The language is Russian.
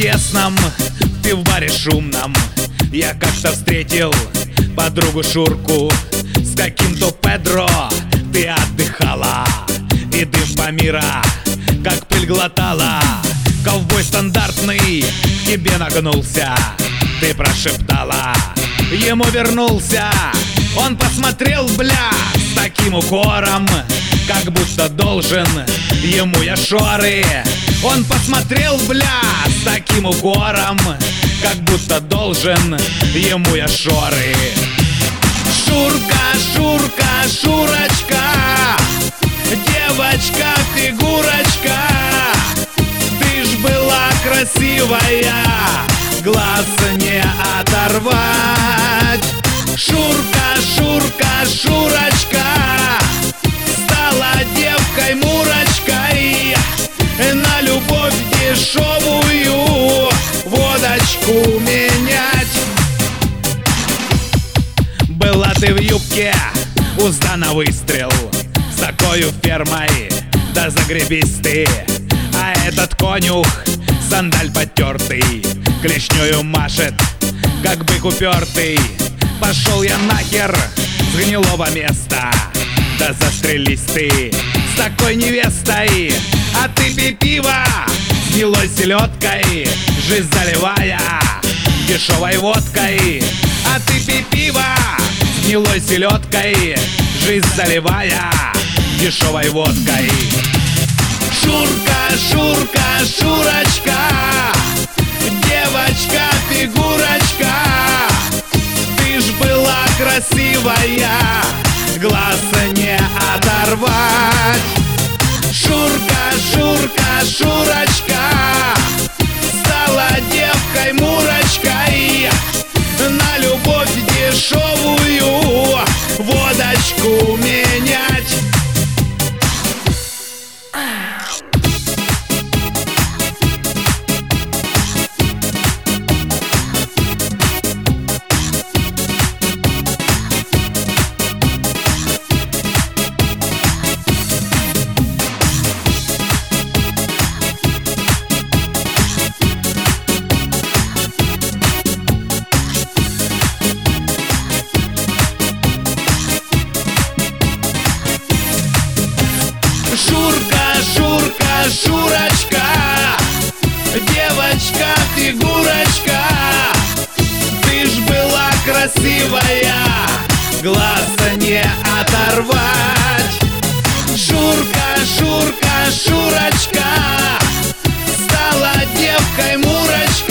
тесном пивбаре шумном я как-то встретил подругу Шурку. С каким-то Педро ты отдыхала, и дым по мира, как пыль глотала. Ковбой стандартный к тебе нагнулся, ты прошептала, ему вернулся. Он посмотрел, бля, с таким укором, как будто должен ему я шоры. Он посмотрел, бля, с таким укором, как будто должен ему я шоры. Шурка, Шурка, Шурочка, девочка-фигурочка, ты ж была красивая, глаз не оторвать. Шурка, Шурка, Шурочка, стала девкой-мурочкой, на любовь дешевую водочку менять. Была ты в юбке, узда на выстрел, с такою фермой, да загребись ты. А этот конюх, сандаль потертый, клешнёю машет, как бык упертый. Пошел я нахер с гнилого места, да застрелись ты с такой невестой. А ты пей пиво с гнилой селедкой, жизнь заливая дешевой водкой. А ты пей пиво с гнилой селедкой, жизнь заливая дешевой водкой. Шурка, Шурка, Шурочка, девочка-фигурочка, ты ж была красивая, глаз не оторвать. Шурка, Шурка, Шурочка, стала девкой-мурочкой, на любовь дешевую водочку менять. Шурка, Шурка, Шурочка, девочка-фигурочка, ты ж была красивая, глаз не оторвать. Шурка, Шурка, Шурочка, стала девкой-мурочкой,